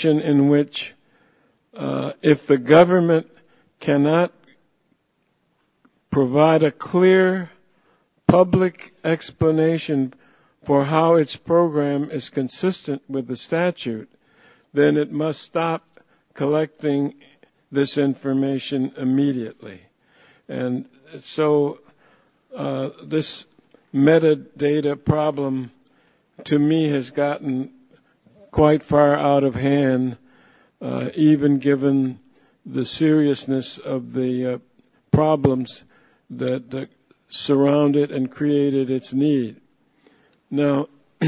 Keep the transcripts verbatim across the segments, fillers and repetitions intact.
in which uh, if the government cannot provide a clear public explanation for how its program is consistent with the statute, then it must stop collecting this information immediately. And so uh, this metadata problem, to me, has gotten quite far out of hand, uh, even given the seriousness of the uh, problems that, that surround it and created its need. Now,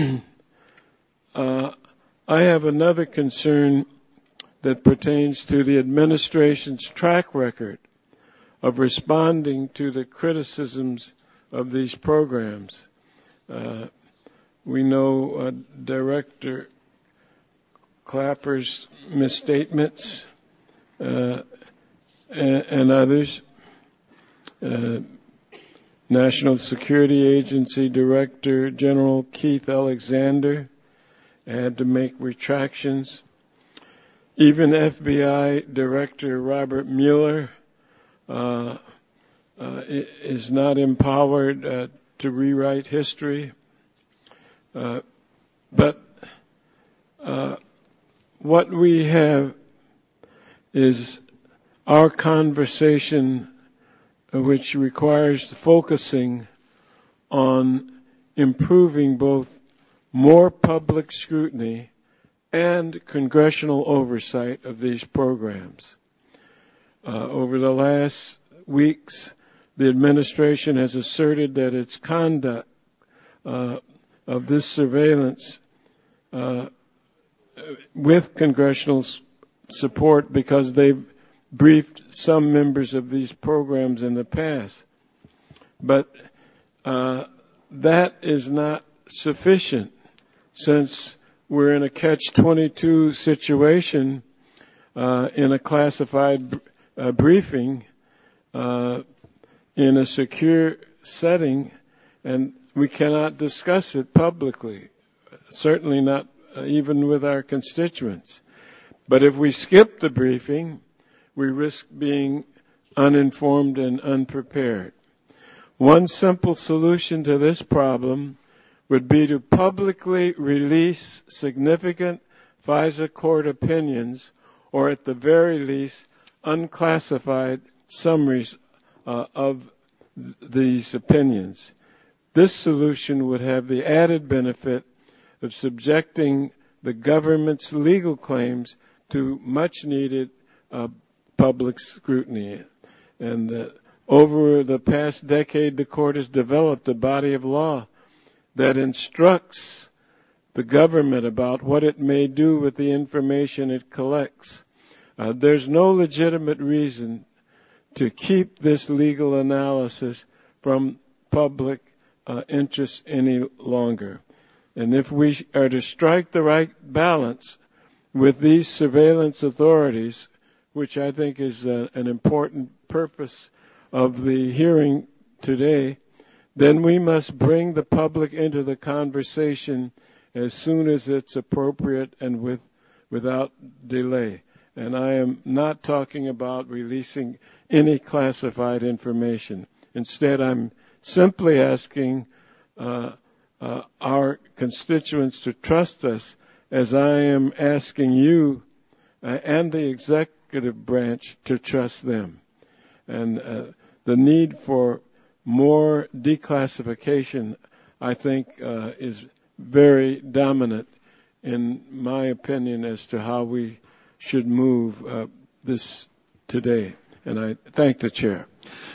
uh, I have another concern that pertains to the administration's track record of responding to the criticisms of these programs. Uh, we know uh, Director Clapper's misstatements uh, and, and others. Uh, National Security Agency Director General Keith Alexander had to make retractions. Even F B I Director Robert Mueller uh, uh, is not empowered uh, to rewrite history. Uh, but uh, what we have is our conversation, which requires focusing on improving both more public scrutiny and congressional oversight of these programs. Uh, over the last weeks, the administration has asserted that its conduct uh, of this surveillance uh, with congressional s- support because they've briefed some members of these programs in the past. But uh, that is not sufficient, since we're in a catch twenty-two situation uh, in a classified uh, briefing uh, in a secure setting, and we cannot discuss it publicly, certainly not uh, even with our constituents. But if we skip the briefing, we risk being uninformed and unprepared. One simple solution to this problem would be to publicly release significant FISA court opinions, or at the very least, unclassified summaries uh, of th- these opinions. This solution would have the added benefit of subjecting the government's legal claims to much-needed uh, public scrutiny. And uh, over the past decade, the court has developed a body of law that instructs the government about what it may do with the information it collects. Uh, there's no legitimate reason to keep this legal analysis from public uh, interest any longer. And if we are to strike the right balance with these surveillance authorities, which I think is uh, an important purpose of the hearing today, then we must bring the public into the conversation as soon as it's appropriate and with, without delay. And I am not talking about releasing any classified information. Instead, I'm simply asking uh, uh, our constituents to trust us, as I am asking you uh, and the executive branch to trust them. And uh, the need for more declassification, I think, uh, is very dominant in my opinion as to how we should move uh, this today. And I thank the chair.